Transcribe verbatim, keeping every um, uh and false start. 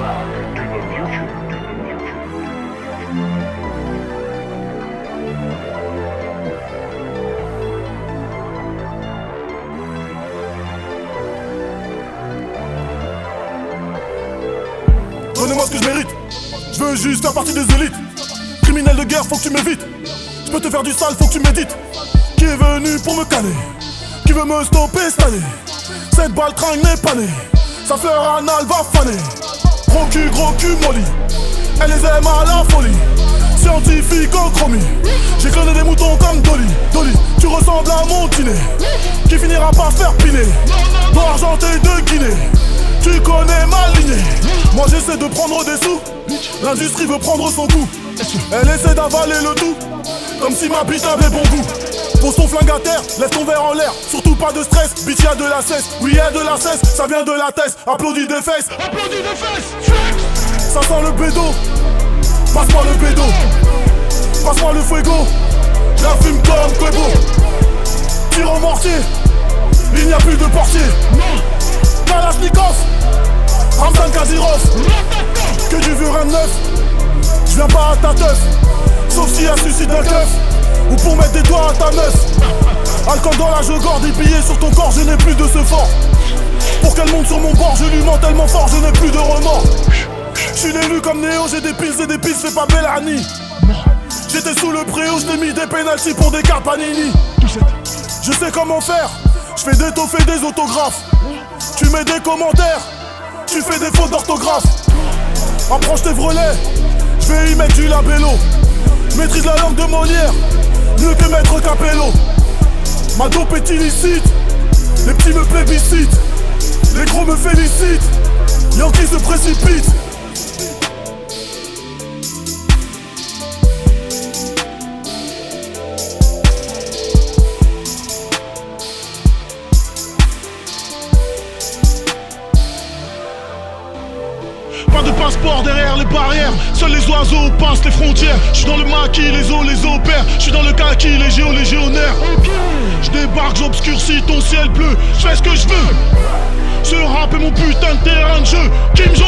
Donnez-moi ce que je mérite. Je veux juste faire partie des élites. Criminel de guerre, faut que tu m'évites. Je peux te faire du sale, faut que tu médites. Qui est venu pour me caler? Qui veut me stopper cette année? Cette balle tringue n'est pas née. Sa fleur anale va faner. Gros cul, gros cul molly. Elle les aime à la folie. Scientifique au chromie. J'ai cloné des moutons comme Dolly. Dolly, tu ressembles à mon dîner qui finira par se faire piner. Don argenté de Guinée. Tu connais ma lignée. Moi j'essaie de prendre des sous. L'industrie veut prendre son goût. Elle essaie d'avaler le tout comme si ma bite avait bon goût. Pose ton flingue à terre, lève ton verre en l'air. Surtout pas de stress, bitch y'a de la cesse. Oui y'a de la cesse, ça vient de la tête. Applaudis des fesses, applaudis des fesses. Ça sent le bédo. Passe-moi le bédo. Passe-moi le fuego. Je la fume comme Quebo. Tire au mortier. Il n'y a plus de portier. Kalashnikov, Ramzan Kadyrov. Que du vieux rien de neuf. Je viens pas à ta teuf. Sauf s'il y a suicide d'un keuf. Ou pour mettre des doigts à ta meuf. Alcool dans la jogorde, des billets sur ton corps, je n'ai plus de ce fort. Pour qu'elle monte sur mon bord, je lui mens tellement fort, je n'ai plus de remords. Je suis l'élu comme Néo, j'ai des piles et des piles, c'est pas Bellani. J'étais sous le préau, je t'ai mis des pénaltys pour des cartes Panini. Je sais comment faire, je fais des taufs et des autographes. Tu mets des commentaires, tu fais des fautes d'orthographe. Approche tes vrelets, je vais y mettre du labello. Maîtrise la langue de Molière, mieux que maître Capello. Ma dope est illicite, les petits me plébiscitent, les gros me félicitent, Yankee se précipite. Pas de passeport derrière les barrières. Seuls les oiseaux passent les frontières. J'suis dans le maquis, les os, les opères. J'suis dans le kaki, les géos, légionnaires. Je débarque, j'obscurcis ton ciel bleu. J'fais ce que je veux. Ce rap est mon putain de terrain de jeu. Qui me